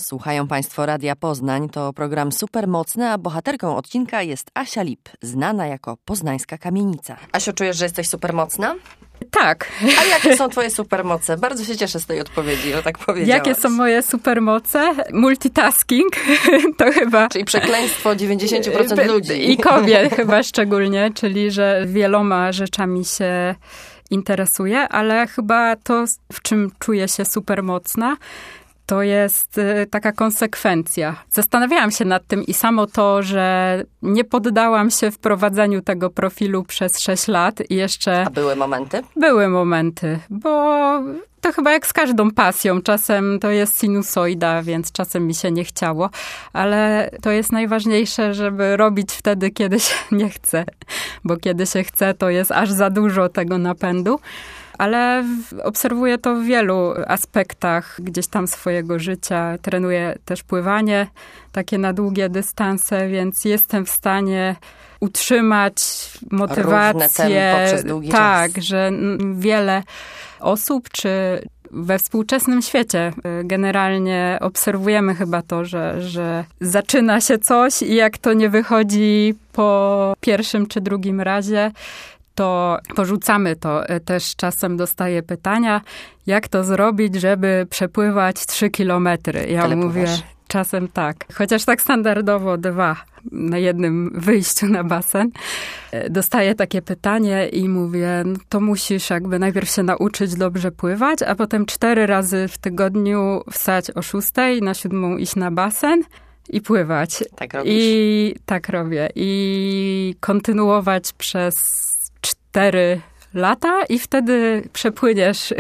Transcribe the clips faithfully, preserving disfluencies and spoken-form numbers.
Słuchają Państwo Radia Poznań. To program Supermocny, a bohaterką odcinka jest Asia Lip, znana jako Poznańska Kamienica. Asiu, czujesz, że jesteś supermocna? Tak. A jakie są twoje supermoce? Bardzo się cieszę z tej odpowiedzi, o tak powiedziałaś. Jakie są moje supermoce? Multitasking to chyba... Czyli przekleństwo dziewięćdziesiąt procent ludzi. I kobiet chyba szczególnie, czyli że wieloma rzeczami się interesuję, ale chyba to, w czym czuję się supermocna, to jest taka konsekwencja. Zastanawiałam się nad tym i samo to, że nie poddałam się wprowadzeniu tego profilu przez sześć lat i jeszcze... A były momenty? Były momenty, bo to chyba jak z każdą pasją. Czasem to jest sinusoida, więc czasem mi się nie chciało, ale to jest najważniejsze, żeby robić wtedy, kiedy się nie chce, bo kiedy się chce, to jest aż za dużo tego napędu. Ale obserwuję to w wielu aspektach gdzieś tam swojego życia. Trenuję też pływanie, takie na długie dystanse, więc jestem w stanie utrzymać motywację. Równe tempo przez długi tak, czas. Że wiele osób, czy we współczesnym świecie generalnie obserwujemy chyba to, że, że zaczyna się coś i jak to nie wychodzi po pierwszym czy drugim razie, to porzucamy to. Też czasem dostaję pytania, jak to zrobić, żeby przepływać trzy kilometry. Ja Tyle mówię, pływasz? Czasem tak. Chociaż tak standardowo dwa na jednym wyjściu na basen. Dostaję takie pytanie i mówię, no to musisz jakby najpierw się nauczyć dobrze pływać, a potem cztery razy w tygodniu wstać o szóstej, na siódmą iść na basen i pływać. Tak robisz? I tak robię. I kontynuować przez cztery lata i wtedy przepłyniesz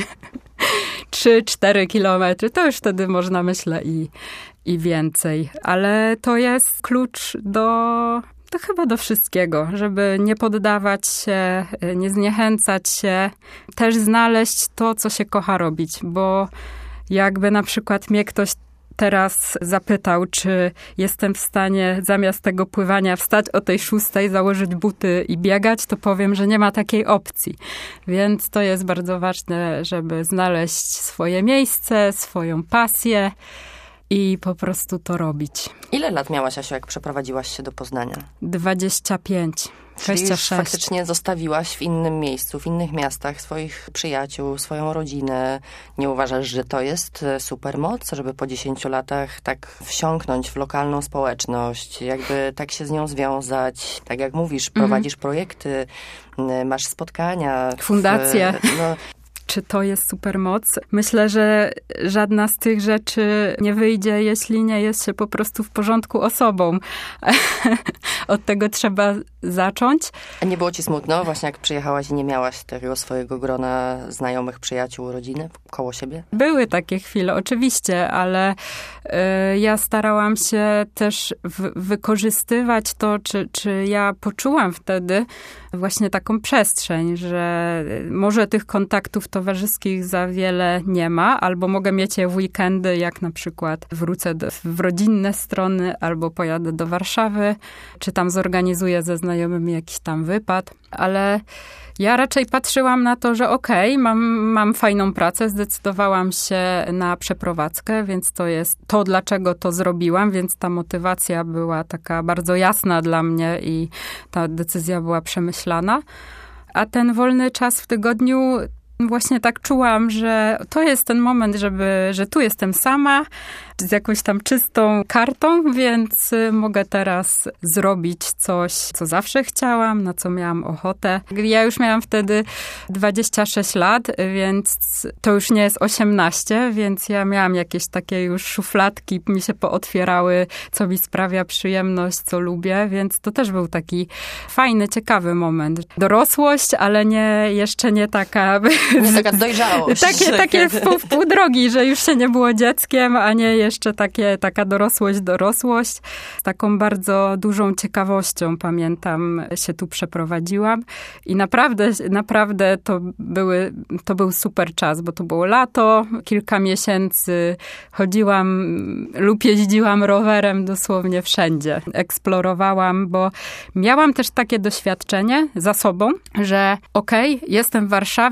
trzy cztery kilometry. To już wtedy można, myślę, i, i więcej. Ale to jest klucz do, to chyba do wszystkiego, żeby nie poddawać się, nie zniechęcać się. Też znaleźć to, co się kocha robić, bo jakby na przykład mnie ktoś teraz zapytał, czy jestem w stanie zamiast tego pływania wstać o tej szóstej, założyć buty i biegać, to powiem, że nie ma takiej opcji. Więc to jest bardzo ważne, żeby znaleźć swoje miejsce, swoją pasję i po prostu to robić. Ile lat miałaś, Asiu, jak przeprowadziłaś się do Poznania? dwadzieścia pięć. Czyli już faktycznie zostawiłaś w innym miejscu, w innych miastach swoich przyjaciół, swoją rodzinę. Nie uważasz, że to jest supermoc, żeby po dziesięciu latach tak wsiąknąć w lokalną społeczność, jakby tak się z nią związać? Tak jak mówisz, prowadzisz mhm. projekty, masz spotkania. Fundacje. W, no, Czy to jest supermoc? Myślę, że żadna z tych rzeczy nie wyjdzie, jeśli nie jest się po prostu w porządku osobą. Od tego trzeba zacząć. A nie było ci smutno właśnie jak przyjechałaś i nie miałaś tego swojego grona znajomych, przyjaciół, rodziny koło siebie? Były takie chwile, oczywiście, ale y, ja starałam się też w, wykorzystywać to, czy, czy ja poczułam wtedy właśnie taką przestrzeń, że może tych kontaktów towarzyskich za wiele nie ma, albo mogę mieć je w weekendy, jak na przykład wrócę do, w rodzinne strony, albo pojadę do Warszawy, czy tam zorganizuję ze znajomymi jakiś tam wypad, ale ja raczej patrzyłam na to, że okej, okay, mam, mam fajną pracę, zdecydowałam się na przeprowadzkę, więc to jest to, dlaczego to zrobiłam, więc ta motywacja była taka bardzo jasna dla mnie i ta decyzja była przemyślana. A ten wolny czas w tygodniu właśnie tak czułam, że to jest ten moment, żeby, że tu jestem sama, z jakąś tam czystą kartą, więc mogę teraz zrobić coś, co zawsze chciałam, na co miałam ochotę. Ja już miałam wtedy dwadzieścia sześć lat, więc to już nie jest osiemnaście, więc ja miałam jakieś takie już szufladki, mi się pootwierały, co mi sprawia przyjemność, co lubię, więc to też był taki fajny, ciekawy moment. Dorosłość, ale nie, jeszcze nie taka... Nie taka dojrzałość. Takie, takie w pół, w pół drogi, że już się nie było dzieckiem, a nie jeszcze takie, taka dorosłość, dorosłość. Z taką bardzo dużą ciekawością, pamiętam, się tu przeprowadziłam i naprawdę, naprawdę to, były, to był super czas, bo to było lato, kilka miesięcy chodziłam lub jeździłam rowerem dosłownie wszędzie. Eksplorowałam, bo miałam też takie doświadczenie za sobą, że okej, okay, jestem w Warszawie, no to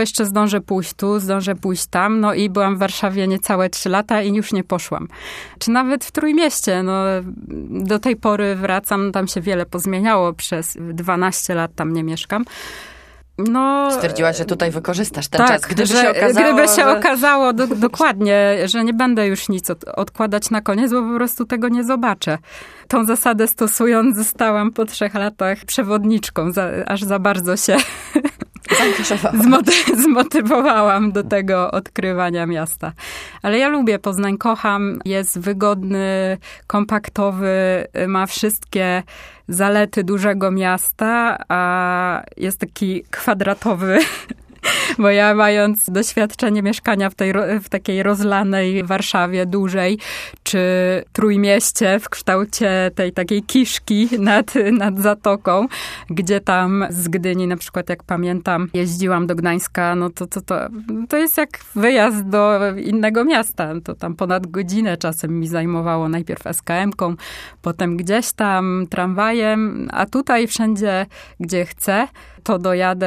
jeszcze zdążę pójść tu, zdążę pójść tam. No i byłam w Warszawie niecałe trzy lata i już nie poszłam. Czy nawet w Trójmieście, no do tej pory wracam, tam się wiele pozmieniało, przez dwanaście lat tam nie mieszkam. No, stwierdziłaś, że tutaj wykorzystasz ten tak, czas, gdyby że, się okazało, gdyby się że... okazało do, dokładnie, że nie będę już nic od, odkładać na koniec, bo po prostu tego nie zobaczę. Tą zasadę stosując, zostałam po trzech latach przewodniczką, za, aż za bardzo się zmoty- zmotywowałam do tego odkrywania miasta. Ale ja lubię Poznań, kocham, jest wygodny, kompaktowy, ma wszystkie zalety dużego miasta, a jest taki kwadratowy. Bo ja, mając doświadczenie mieszkania w, tej, w takiej rozlanej Warszawie dużej, czy Trójmieście w kształcie tej takiej kiszki nad, nad zatoką, gdzie tam z Gdyni, na przykład jak pamiętam, jeździłam do Gdańska, no to, to, to, to jest jak wyjazd do innego miasta. To tam ponad godzinę czasem mi zajmowało, najpierw es ka emką, potem gdzieś tam tramwajem, a tutaj wszędzie, gdzie chcę, to dojadę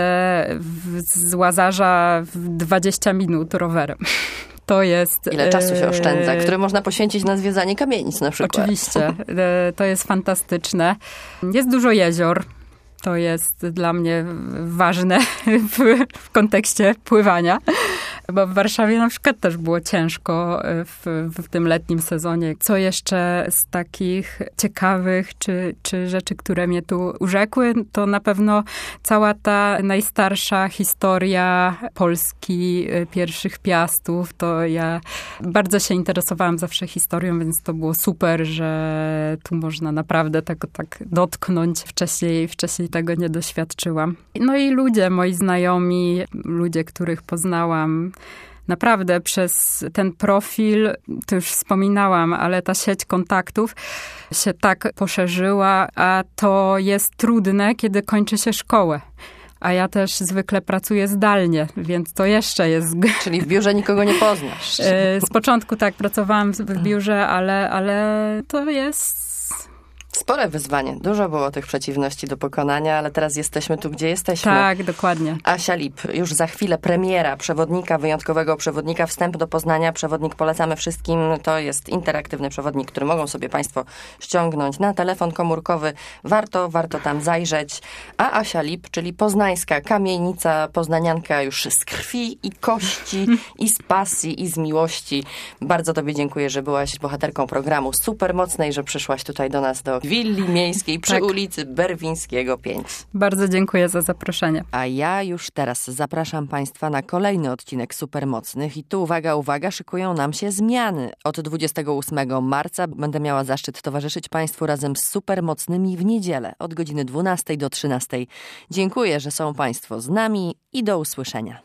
w, z Łazarza w dwadzieścia minut rowerem. To jest... Ile czasu się oszczędza, który można poświęcić na zwiedzanie kamienic na przykład. Oczywiście. To jest fantastyczne. Jest dużo jezior. To jest dla mnie ważne w, w kontekście pływania. Bo w Warszawie na przykład też było ciężko w, w tym letnim sezonie. Co jeszcze z takich ciekawych, czy, czy rzeczy, które mnie tu urzekły, to na pewno cała ta najstarsza historia Polski, pierwszych Piastów. To ja bardzo się interesowałam zawsze historią, więc to było super, że tu można naprawdę tego tak dotknąć. Wcześniej, wcześniej tego nie doświadczyłam. No i ludzie, moi znajomi, ludzie, których poznałam, naprawdę przez ten profil, to już wspominałam, ale ta sieć kontaktów się tak poszerzyła, a to jest trudne, kiedy kończy się szkołę. A ja też zwykle pracuję zdalnie, więc to jeszcze jest... Czyli w biurze nikogo nie poznasz. Z początku tak, pracowałam w biurze, ale, ale to jest... Spore wyzwanie. Dużo było tych przeciwności do pokonania, ale teraz jesteśmy tu, gdzie jesteśmy. Tak, dokładnie. Asia Lip, już za chwilę premiera przewodnika, wyjątkowego przewodnika, wstęp do Poznania. Przewodnik polecamy wszystkim. To jest interaktywny przewodnik, który mogą sobie Państwo ściągnąć na telefon komórkowy. Warto, warto tam zajrzeć. A Asia Lip, czyli poznańska kamienica, poznanianka już z krwi i kości, i z pasji, i z miłości. Bardzo Tobie dziękuję, że byłaś bohaterką programu Supermocnej, że przyszłaś tutaj do nas do willi miejskiej przy tak. ulicy Berwińskiego pięć. Bardzo dziękuję za zaproszenie. A ja już teraz zapraszam Państwa na kolejny odcinek Supermocnych i tu uwaga, uwaga, szykują nam się zmiany. Od dwudziestego ósmego marca będę miała zaszczyt towarzyszyć Państwu razem z Supermocnymi w niedzielę od godziny dwunastej do trzynastej. Dziękuję, że są Państwo z nami i do usłyszenia.